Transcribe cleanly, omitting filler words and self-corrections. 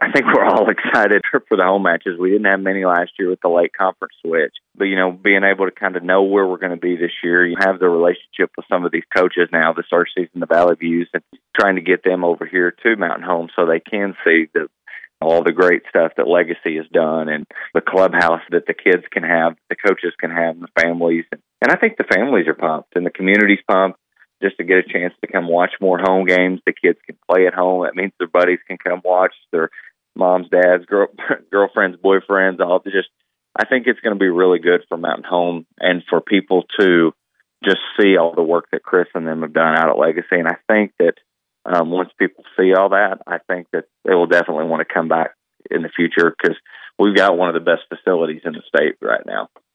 I think we're all excited for the home matches. We didn't have many last year with the late conference switch. But, being able to kind of know where we're going to be this year, you have the relationship with some of these coaches now this first season, the Valley Views, and trying to get them over here to Mountain Home so they can see all the great stuff that Legacy has done and the clubhouse that the kids can have, the coaches can have, and the families. And I think the families are pumped and the community's pumped just to get a chance to come watch more home games. The kids can play at home. That means their buddies can come watch, their moms, dads, girlfriends, boyfriends, all just. I think it's going to be really good for Mountain Home and for people to just see all the work that Chris and them have done out at Legacy. And I think that once people see all that, I think that they will definitely want to come back in the future because we've got one of the best facilities in the state right now.